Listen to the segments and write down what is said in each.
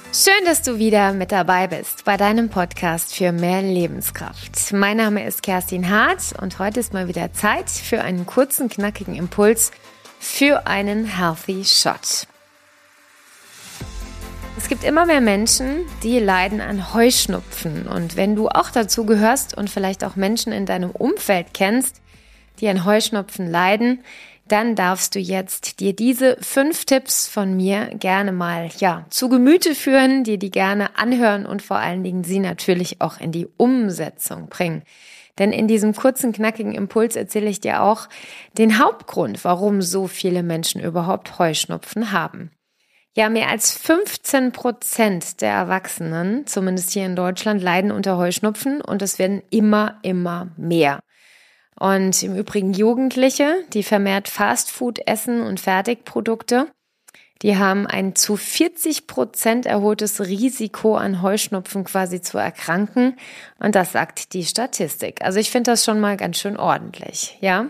Schön, dass du wieder mit dabei bist bei deinem Podcast für mehr Lebenskraft. Mein Name ist Kerstin Hart und heute ist mal wieder Zeit für einen kurzen, knackigen Impuls für einen Healthy Shot. Es gibt immer mehr Menschen, die leiden an Heuschnupfen. Und wenn du auch dazu gehörst und vielleicht auch Menschen in deinem Umfeld kennst, die an Heuschnupfen leiden, dann darfst du jetzt dir diese 5 Tipps von mir gerne mal zu Gemüte führen, dir die gerne anhören und vor allen Dingen sie natürlich auch in die Umsetzung bringen. Denn in diesem kurzen, knackigen Impuls erzähle ich dir auch den Hauptgrund, warum so viele Menschen überhaupt Heuschnupfen haben. Ja, mehr als 15% der Erwachsenen, zumindest hier in Deutschland, leiden unter Heuschnupfen und es werden immer mehr. Und im Übrigen Jugendliche, die vermehrt Fastfood essen und Fertigprodukte, die haben ein zu 40% erhöhtes Risiko an Heuschnupfen quasi zu erkranken. Und das sagt die Statistik. Also ich finde das schon mal ganz schön ordentlich, ja.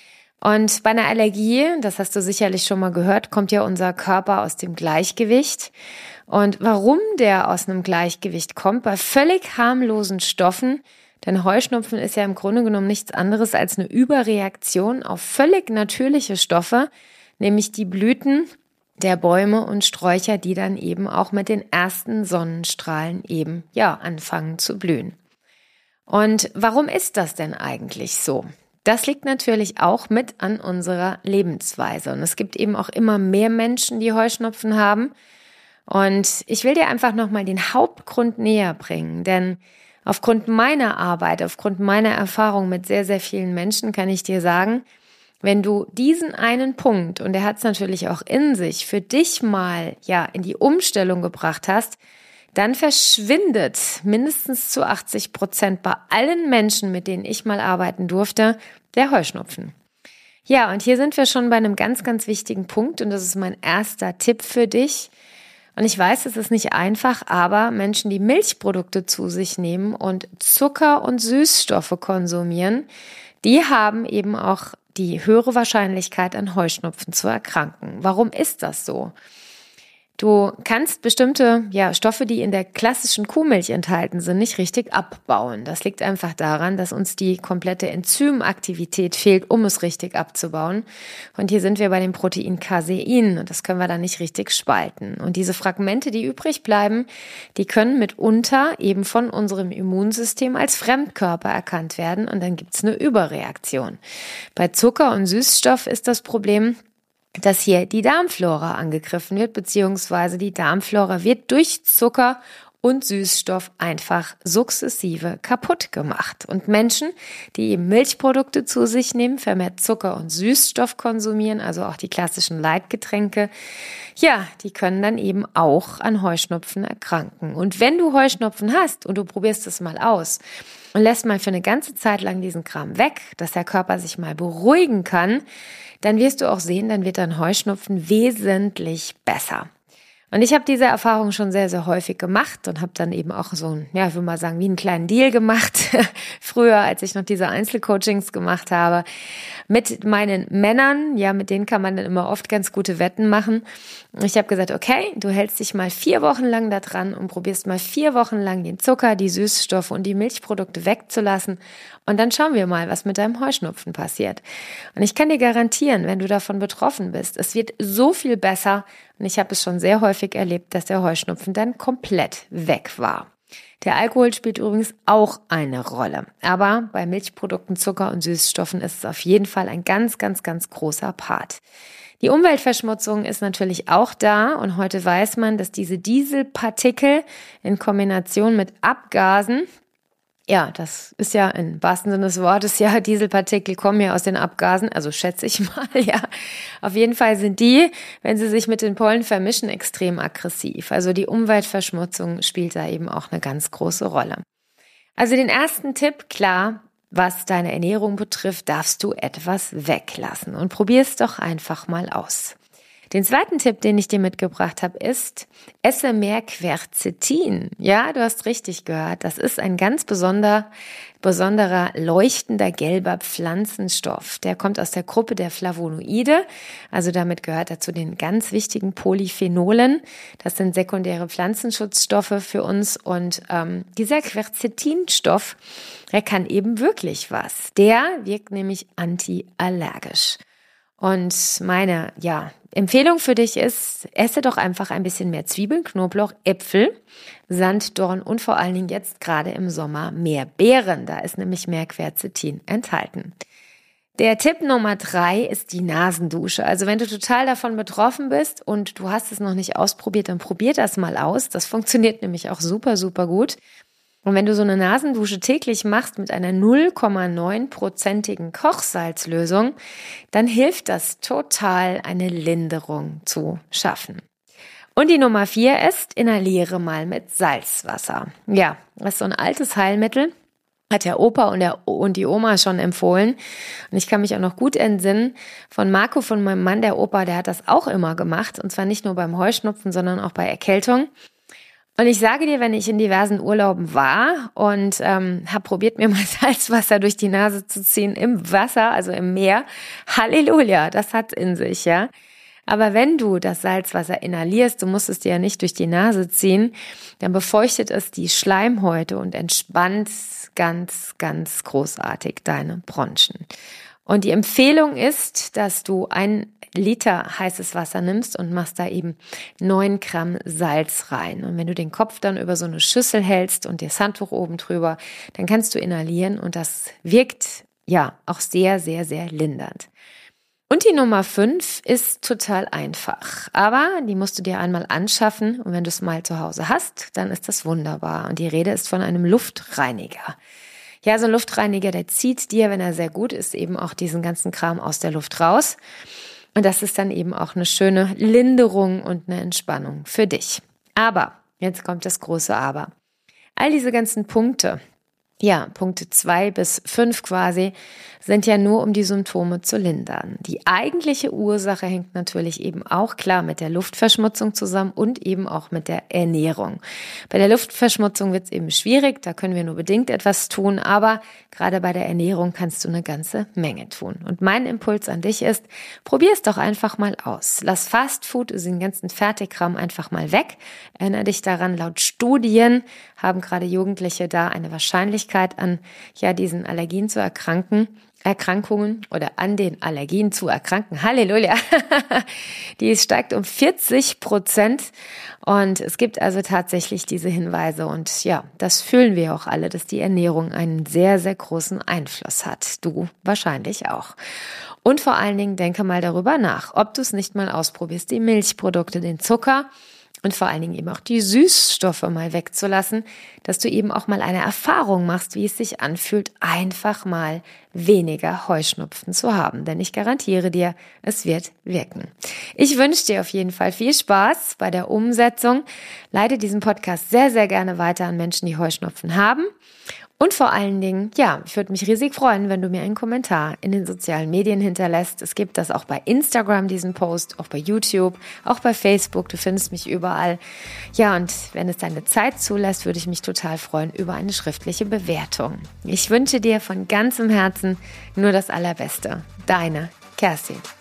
Und bei einer Allergie, das hast du sicherlich schon mal gehört, kommt ja unser Körper aus dem Gleichgewicht. Und warum der aus einem Gleichgewicht kommt, bei völlig harmlosen Stoffen, denn Heuschnupfen ist ja im Grunde genommen nichts anderes als eine Überreaktion auf völlig natürliche Stoffe, nämlich die Blüten der Bäume und Sträucher, die dann eben auch mit den ersten Sonnenstrahlen eben anfangen zu blühen. Und warum ist das denn eigentlich so? Das liegt natürlich auch mit an unserer Lebensweise. Und es gibt eben auch immer mehr Menschen, die Heuschnupfen haben. Und ich will dir einfach nochmal den Hauptgrund näher bringen, denn aufgrund meiner Arbeit, aufgrund meiner Erfahrung mit sehr, sehr vielen Menschen kann ich dir sagen, wenn du diesen einen Punkt, und der hat es natürlich auch in sich, für dich mal in die Umstellung gebracht hast, dann verschwindet mindestens zu 80% bei allen Menschen, mit denen ich mal arbeiten durfte, der Heuschnupfen. Ja, und hier sind wir schon bei einem ganz, ganz wichtigen Punkt und das ist mein erster Tipp für dich. Und ich weiß, es ist nicht einfach, aber Menschen, die Milchprodukte zu sich nehmen und Zucker und Süßstoffe konsumieren, die haben eben auch die höhere Wahrscheinlichkeit, an Heuschnupfen zu erkranken. Warum ist das so? Du kannst bestimmte Stoffe, die in der klassischen Kuhmilch enthalten sind, nicht richtig abbauen. Das liegt einfach daran, dass uns die komplette Enzymaktivität fehlt, um es richtig abzubauen. Und hier sind wir bei dem Protein Casein und das können wir dann nicht richtig spalten. Und diese Fragmente, die übrig bleiben, die können mitunter eben von unserem Immunsystem als Fremdkörper erkannt werden und dann gibt's eine Überreaktion. Bei Zucker und Süßstoff ist das Problem, dass hier die Darmflora angegriffen wird, beziehungsweise die Darmflora wird durch Zucker und Süßstoff einfach sukzessive kaputt gemacht. Und Menschen, die eben Milchprodukte zu sich nehmen, vermehrt Zucker und Süßstoff konsumieren, also auch die klassischen Leitgetränke, die können dann eben auch an Heuschnupfen erkranken. Und wenn du Heuschnupfen hast und du probierst es mal aus und lässt mal für eine ganze Zeit lang diesen Kram weg, dass der Körper sich mal beruhigen kann, dann wirst du auch sehen, dann wird dein Heuschnupfen wesentlich besser. Und ich habe diese Erfahrung schon sehr, sehr häufig gemacht und habe dann eben auch so einen, ich würde mal sagen, wie einen kleinen Deal gemacht, früher, als ich noch diese Einzelcoachings gemacht habe, mit meinen Männern, mit denen kann man dann immer oft ganz gute Wetten machen. Und ich habe gesagt, okay, du hältst dich mal 4 Wochen lang da dran und probierst mal 4 Wochen lang den Zucker, die Süßstoffe und die Milchprodukte wegzulassen und dann schauen wir mal, was mit deinem Heuschnupfen passiert. Und ich kann dir garantieren, wenn du davon betroffen bist, es wird so viel besser. Und ich habe es schon sehr häufig erlebt, dass der Heuschnupfen dann komplett weg war. Der Alkohol spielt übrigens auch eine Rolle. Aber bei Milchprodukten, Zucker und Süßstoffen ist es auf jeden Fall ein ganz, ganz, ganz großer Part. Die Umweltverschmutzung ist natürlich auch da und heute weiß man, dass diese Dieselpartikel in Kombination mit Abgasen, das ist ja im wahrsten Sinne des Wortes, Dieselpartikel kommen ja aus den Abgasen, also schätze ich mal, Auf jeden Fall sind die, wenn sie sich mit den Pollen vermischen, extrem aggressiv. Also die Umweltverschmutzung spielt da eben auch eine ganz große Rolle. Also den ersten Tipp, klar, was deine Ernährung betrifft, darfst du etwas weglassen und probier es doch einfach mal aus. Den zweiten Tipp, den ich dir mitgebracht habe, ist, esse mehr Quercetin. Ja, du hast richtig gehört. Das ist ein ganz besonderer leuchtender gelber Pflanzenstoff. Der kommt aus der Gruppe der Flavonoide. Also damit gehört er zu den ganz wichtigen Polyphenolen. Das sind sekundäre Pflanzenschutzstoffe für uns. Und dieser Quercetinstoff, der kann eben wirklich was. Der wirkt nämlich antiallergisch. Und meine, Empfehlung für dich ist, esse doch einfach ein bisschen mehr Zwiebeln, Knoblauch, Äpfel, Sanddorn und vor allen Dingen jetzt gerade im Sommer mehr Beeren. Da ist nämlich mehr Quercetin enthalten. Der Tipp Nummer 3 ist die Nasendusche. Also wenn du total davon betroffen bist und du hast es noch nicht ausprobiert, dann probier das mal aus. Das funktioniert nämlich auch super, super gut. Und wenn du so eine Nasendusche täglich machst mit einer 0,9%igen Kochsalzlösung, dann hilft das total, eine Linderung zu schaffen. Und die Nummer 4 ist, inhaliere mal mit Salzwasser. Ja, das ist so ein altes Heilmittel, hat der Opa und die Oma schon empfohlen. Und ich kann mich auch noch gut entsinnen von Marco, von meinem Mann, der Opa, der hat das auch immer gemacht. Und zwar nicht nur beim Heuschnupfen, sondern auch bei Erkältung. Und ich sage dir, wenn ich in diversen Urlauben war und habe probiert, mir mal Salzwasser durch die Nase zu ziehen im Wasser, also im Meer, Halleluja, das hat's in sich, ja. Aber wenn du das Salzwasser inhalierst, du musst es dir ja nicht durch die Nase ziehen, dann befeuchtet es die Schleimhäute und entspannt ganz, ganz großartig deine Bronchien. Und die Empfehlung ist, dass du 1 Liter heißes Wasser nimmst und machst da eben 9 Gramm Salz rein. Und wenn du den Kopf dann über so eine Schüssel hältst und das Handtuch oben drüber, dann kannst du inhalieren und das wirkt ja auch sehr, sehr, sehr lindernd. Und die Nummer 5 ist total einfach, aber die musst du dir einmal anschaffen und wenn du es mal zu Hause hast, dann ist das wunderbar. Und die Rede ist von einem Luftreiniger. Ja, so ein Luftreiniger, der zieht dir, wenn er sehr gut ist, eben auch diesen ganzen Kram aus der Luft raus. Und das ist dann eben auch eine schöne Linderung und eine Entspannung für dich. Aber, jetzt kommt das große Aber. All diese ganzen Punkte, Punkte 2 bis 5 quasi, sind ja nur, um die Symptome zu lindern. Die eigentliche Ursache hängt natürlich eben auch klar mit der Luftverschmutzung zusammen und eben auch mit der Ernährung. Bei der Luftverschmutzung wird es eben schwierig, da können wir nur bedingt etwas tun, aber gerade bei der Ernährung kannst du eine ganze Menge tun. Und mein Impuls an dich ist, probier es doch einfach mal aus. Lass Fastfood, also den ganzen Fertigkram einfach mal weg. Erinnere dich daran, laut Studien haben gerade Jugendliche da eine Wahrscheinlichkeit an diesen Allergien zu Erkrankungen oder an den Allergien zu erkranken. Halleluja! Die steigt um 40%. Und es gibt also tatsächlich diese Hinweise. Und ja, das fühlen wir auch alle, dass die Ernährung einen sehr, sehr großen Einfluss hat. Du wahrscheinlich auch. Und vor allen Dingen denke mal darüber nach, ob du es nicht mal ausprobierst, die Milchprodukte, den Zucker und vor allen Dingen eben auch die Süßstoffe mal wegzulassen, dass du eben auch mal eine Erfahrung machst, wie es sich anfühlt, einfach mal weniger Heuschnupfen zu haben. Denn ich garantiere dir, es wird wirken. Ich wünsche dir auf jeden Fall viel Spaß bei der Umsetzung. Leite diesen Podcast sehr, sehr gerne weiter an Menschen, die Heuschnupfen haben. Und vor allen Dingen, ich würde mich riesig freuen, wenn du mir einen Kommentar in den sozialen Medien hinterlässt. Es gibt das auch bei Instagram, diesen Post, auch bei YouTube, auch bei Facebook. Du findest mich überall. Ja, und wenn es deine Zeit zulässt, würde ich mich total freuen über eine schriftliche Bewertung. Ich wünsche dir von ganzem Herzen nur das Allerbeste. Deine Kerstin.